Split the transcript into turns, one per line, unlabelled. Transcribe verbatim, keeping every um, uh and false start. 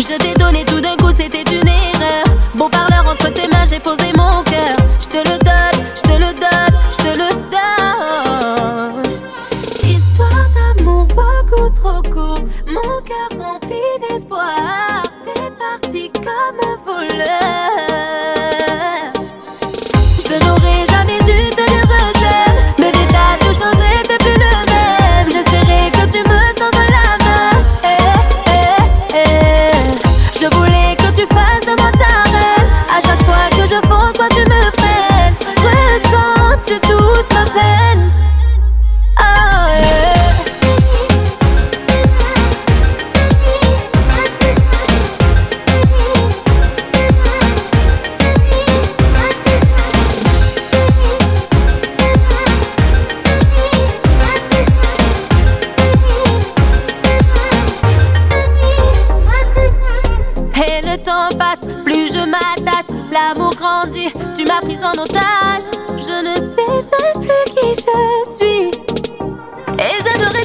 Je t'ai donné tout d'un coup, c'était une erreur. Beau parleur, entre tes mains, j'ai posé mon cœur. Je te le donne, je te le donne, je te le donne. Histoire d'amour beaucoup trop court, mon cœur rempli d'espoir. T'es parti comme un voleur. Je n'aurais jamais dû te dire je t'aime. Bébé, t'as tout changé, t'es plus le même. J'espérais que tu me tends la main. Eh, eh, eh. Je voulais que tu fasses de moi ta reine. À chaque fois que je fonce, toi tu me freines. Ressens-tu toute ma peine? Oh, yeah. Le temps passe, plus je m'attache, l'amour grandit, tu m'as prise en otage. Je ne sais même plus qui je suis, et j'aimerais